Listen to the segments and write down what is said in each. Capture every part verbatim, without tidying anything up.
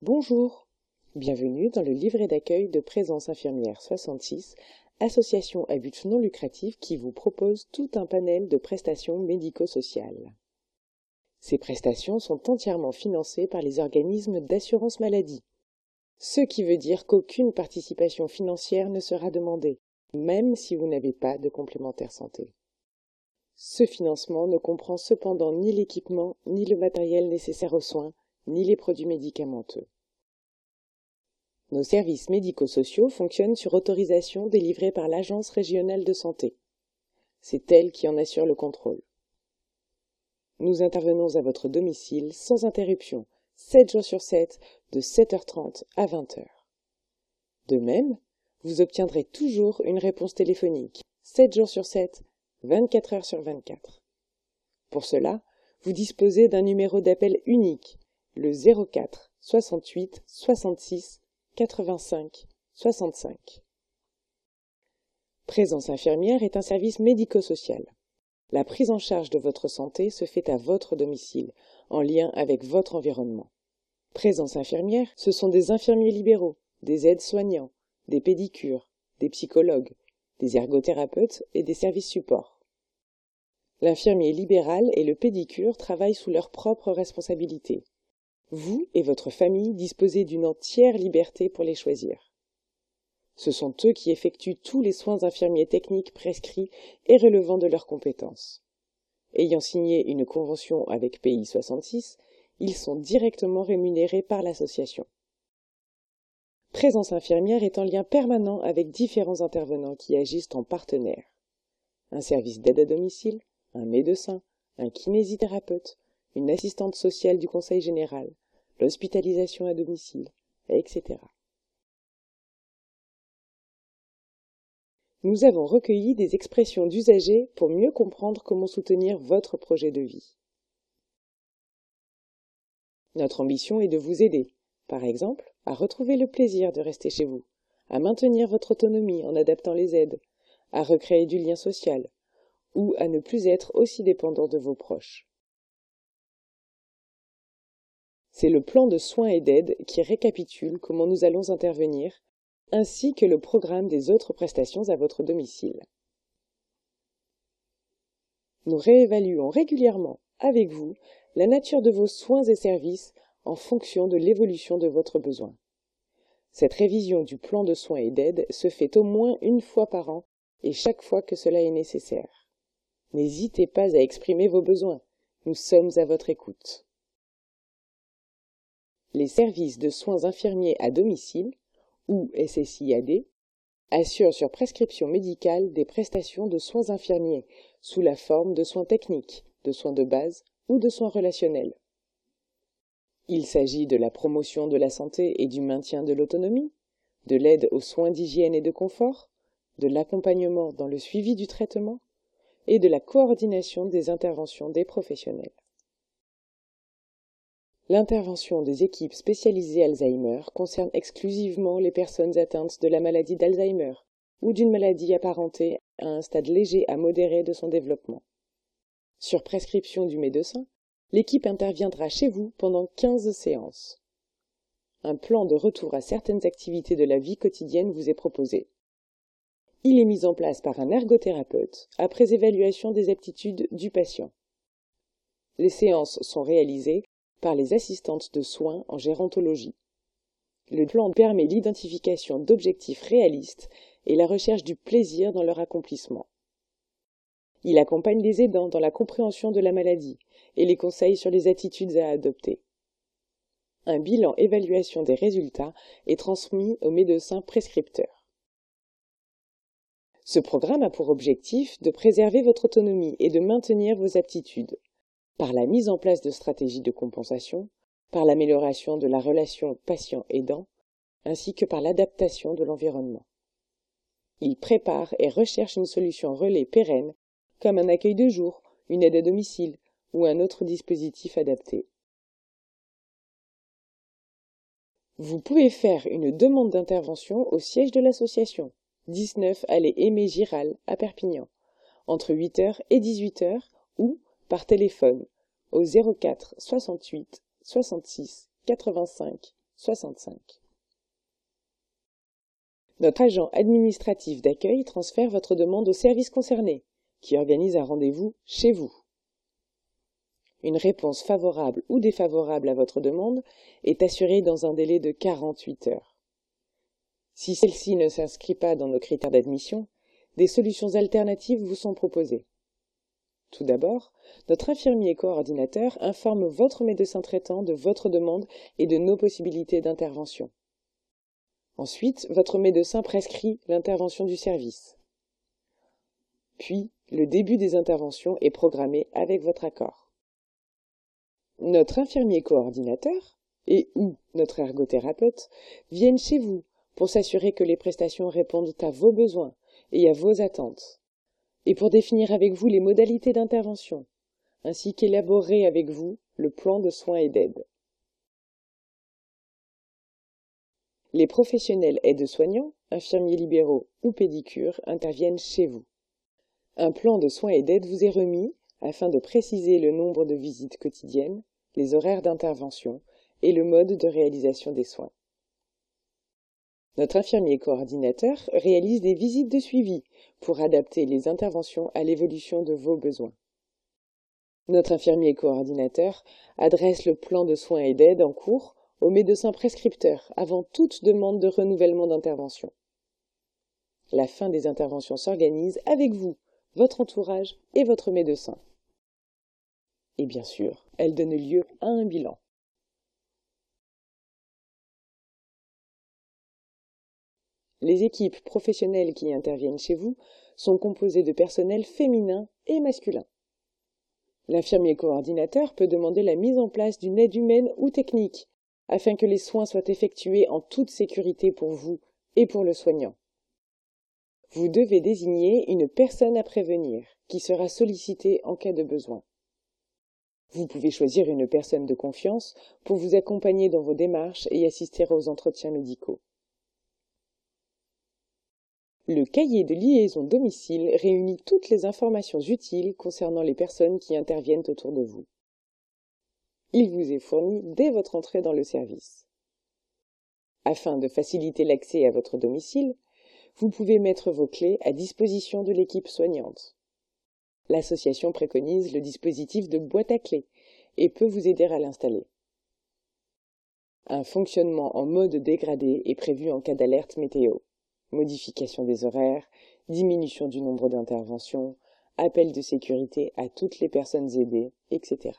Bonjour, bienvenue dans le livret d'accueil de Présence Infirmière soixante-six, association à but non lucratif qui vous propose tout un panel de prestations médico-sociales. Ces prestations sont entièrement financées par les organismes d'assurance maladie, ce qui veut dire qu'aucune participation financière ne sera demandée, même si vous n'avez pas de complémentaire santé. Ce financement ne comprend cependant ni l'équipement, ni le matériel nécessaire aux soins, ni les produits médicamenteux. Nos services médico-sociaux fonctionnent sur autorisation délivrée par l'Agence régionale de santé. C'est elle qui en assure le contrôle. Nous intervenons à votre domicile sans interruption, sept jours sur sept, de sept heures trente à vingt heures. De même, vous obtiendrez toujours une réponse téléphonique, sept jours sur sept, vingt-quatre heures sur vingt-quatre. Pour cela, vous disposez d'un numéro d'appel unique, le zéro quatre soixante-huit soixante-six quatre-vingt-cinq soixante-cinq. Présence infirmière est un service médico-social. La prise en charge de votre santé se fait à votre domicile, en lien avec votre environnement. Présence infirmière, ce sont des infirmiers libéraux, des aides-soignants, des pédicures, des psychologues, des ergothérapeutes et des services supports. L'infirmier libéral et le pédicure travaillent sous leur propre responsabilité. Vous et votre famille disposez d'une entière liberté pour les choisir. Ce sont eux qui effectuent tous les soins infirmiers techniques prescrits et relevant de leurs compétences. Ayant signé une convention avec P I soixante-six, ils sont directement rémunérés par l'association. Présence infirmière est en lien permanent avec différents intervenants qui agissent en partenaire. Un service d'aide à domicile, un médecin, un kinésithérapeute, une assistante sociale du conseil général, l'hospitalisation à domicile, et cetera. Nous avons recueilli des expressions d'usagers pour mieux comprendre comment soutenir votre projet de vie. Notre ambition est de vous aider, par exemple, à retrouver le plaisir de rester chez vous, à maintenir votre autonomie en adaptant les aides, à recréer du lien social, ou à ne plus être aussi dépendant de vos proches. C'est le plan de soins et d'aide qui récapitule comment nous allons intervenir, ainsi que le programme des autres prestations à votre domicile. Nous réévaluons régulièrement, avec vous, la nature de vos soins et services en fonction de l'évolution de votre besoin. Cette révision du plan de soins et d'aide se fait au moins une fois par an et chaque fois que cela est nécessaire. N'hésitez pas à exprimer vos besoins, nous sommes à votre écoute. Les services de soins infirmiers à domicile, ou S S I A D, assurent sur prescription médicale des prestations de soins infirmiers sous la forme de soins techniques, de soins de base ou de soins relationnels. Il s'agit de la promotion de la santé et du maintien de l'autonomie, de l'aide aux soins d'hygiène et de confort, de l'accompagnement dans le suivi du traitement et de la coordination des interventions des professionnels. L'intervention des équipes spécialisées Alzheimer concerne exclusivement les personnes atteintes de la maladie d'Alzheimer ou d'une maladie apparentée à un stade léger à modéré de son développement. Sur prescription du médecin, l'équipe interviendra chez vous pendant quinze séances. Un plan de retour à certaines activités de la vie quotidienne vous est proposé. Il est mis en place par un ergothérapeute après évaluation des aptitudes du patient. Les séances sont réalisées par les assistantes de soins en gérontologie. Le plan permet l'identification d'objectifs réalistes et la recherche du plaisir dans leur accomplissement. Il accompagne les aidants dans la compréhension de la maladie et les conseille sur les attitudes à adopter. Un bilan évaluation des résultats est transmis au médecin prescripteur. Ce programme a pour objectif de préserver votre autonomie et de maintenir vos aptitudes, par la mise en place de stratégies de compensation, par l'amélioration de la relation patient-aidant, ainsi que par l'adaptation de l'environnement. Il prépare et recherche une solution relais pérenne, comme un accueil de jour, une aide à domicile ou un autre dispositif adapté. Vous pouvez faire une demande d'intervention au siège de l'association, dix-neuf allée Aimé Giral à Perpignan, entre huit heures et dix-huit heures ou par téléphone au zéro quatre soixante-huit soixante-six quatre-vingt-cinq soixante-cinq. Notre agent administratif d'accueil transfère votre demande au service concerné, qui organise un rendez-vous chez vous. Une réponse favorable ou défavorable à votre demande est assurée dans un délai de quarante-huit heures. Si celle-ci ne s'inscrit pas dans nos critères d'admission, des solutions alternatives vous sont proposées. Tout d'abord, notre infirmier coordinateur informe votre médecin traitant de votre demande et de nos possibilités d'intervention. Ensuite, votre médecin prescrit l'intervention du service. Puis, le début des interventions est programmé avec votre accord. Notre infirmier coordinateur et ou notre ergothérapeute viennent chez vous pour s'assurer que les prestations répondent à vos besoins et à vos attentes, et pour définir avec vous les modalités d'intervention, ainsi qu'élaborer avec vous le plan de soins et d'aide. Les professionnels aides-soignants, infirmiers libéraux ou pédicures interviennent chez vous. Un plan de soins et d'aide vous est remis afin de préciser le nombre de visites quotidiennes, les horaires d'intervention et le mode de réalisation des soins. Notre infirmier coordinateur réalise des visites de suivi pour adapter les interventions à l'évolution de vos besoins. Notre infirmier coordinateur adresse le plan de soins et d'aide en cours au médecin prescripteur avant toute demande de renouvellement d'intervention. La fin des interventions s'organise avec vous, votre entourage et votre médecin. Et bien sûr, elle donne lieu à un bilan. Les équipes professionnelles qui interviennent chez vous sont composées de personnel féminin et masculin. L'infirmier coordinateur peut demander la mise en place d'une aide humaine ou technique afin que les soins soient effectués en toute sécurité pour vous et pour le soignant. Vous devez désigner une personne à prévenir qui sera sollicitée en cas de besoin. Vous pouvez choisir une personne de confiance pour vous accompagner dans vos démarches et assister aux entretiens médicaux. Le cahier de liaison domicile réunit toutes les informations utiles concernant les personnes qui interviennent autour de vous. Il vous est fourni dès votre entrée dans le service. Afin de faciliter l'accès à votre domicile, vous pouvez mettre vos clés à disposition de l'équipe soignante. L'association préconise le dispositif de boîte à clés et peut vous aider à l'installer. Un fonctionnement en mode dégradé est prévu en cas d'alerte météo. Modification des horaires, diminution du nombre d'interventions, appel de sécurité à toutes les personnes aidées, et cetera.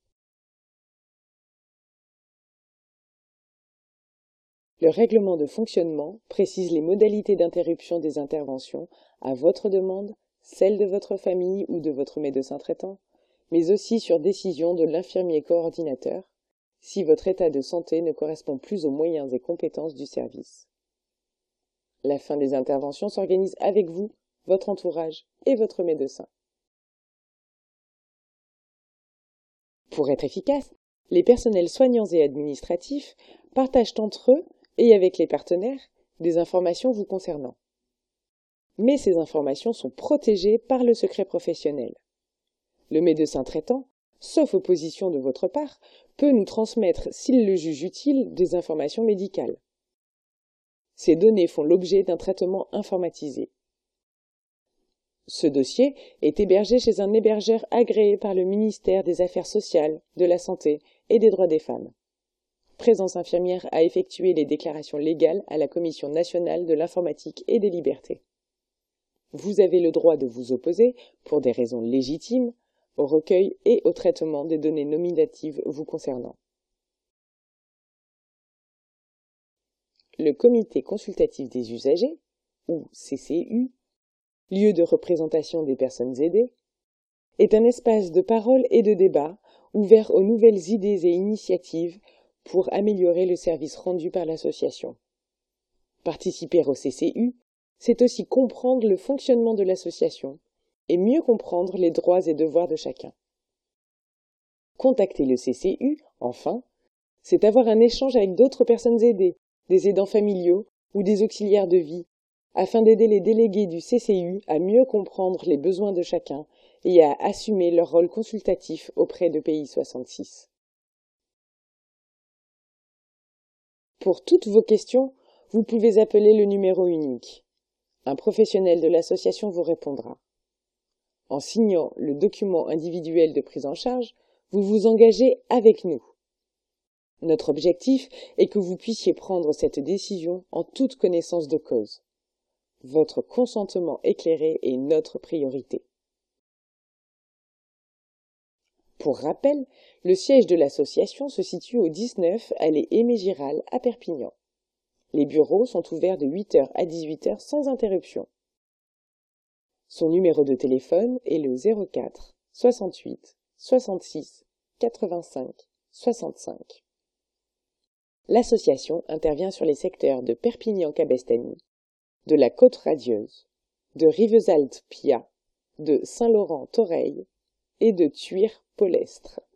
Le règlement de fonctionnement précise les modalités d'interruption des interventions à votre demande, celle de votre famille ou de votre médecin traitant, mais aussi sur décision de l'infirmier coordinateur, si votre état de santé ne correspond plus aux moyens et compétences du service. La fin des interventions s'organise avec vous, votre entourage et votre médecin. Pour être efficace, les personnels soignants et administratifs partagent entre eux et avec les partenaires des informations vous concernant. Mais ces informations sont protégées par le secret professionnel. Le médecin traitant, sauf opposition de votre part, peut nous transmettre, s'il le juge utile, des informations médicales. Ces données font l'objet d'un traitement informatisé. Ce dossier est hébergé chez un hébergeur agréé par le ministère des Affaires sociales, de la Santé et des droits des femmes. Présence infirmière a effectué les déclarations légales à la Commission nationale de l'informatique et des libertés. Vous avez le droit de vous opposer, pour des raisons légitimes, au recueil et au traitement des données nominatives vous concernant. Le Comité consultatif des usagers, ou C C U, lieu de représentation des personnes aidées, est un espace de parole et de débat ouvert aux nouvelles idées et initiatives pour améliorer le service rendu par l'association. Participer au C C U, c'est aussi comprendre le fonctionnement de l'association et mieux comprendre les droits et devoirs de chacun. Contacter le C C U, enfin, c'est avoir un échange avec d'autres personnes aidées, des aidants familiaux ou des auxiliaires de vie, afin d'aider les délégués du C C U à mieux comprendre les besoins de chacun et à assumer leur rôle consultatif auprès de P I soixante-six. Pour toutes vos questions, vous pouvez appeler le numéro unique. Un professionnel de l'association vous répondra. En signant le document individuel de prise en charge, vous vous engagez avec nous. Notre objectif est que vous puissiez prendre cette décision en toute connaissance de cause. Votre consentement éclairé est notre priorité. Pour rappel, le siège de l'association se situe au dix-neuf allée Aimé Giral à Perpignan. Les bureaux sont ouverts de huit heures à dix-huit heures sans interruption. Son numéro de téléphone est le zéro quatre soixante-huit soixante-six quatre-vingt-cinq soixante-cinq. L'association intervient sur les secteurs de Perpignan-Cabestany, de la Côte-Radieuse, de Rivesaltes-Pia, de Saint-Laurent-Toreil et de Thuir-Polestre.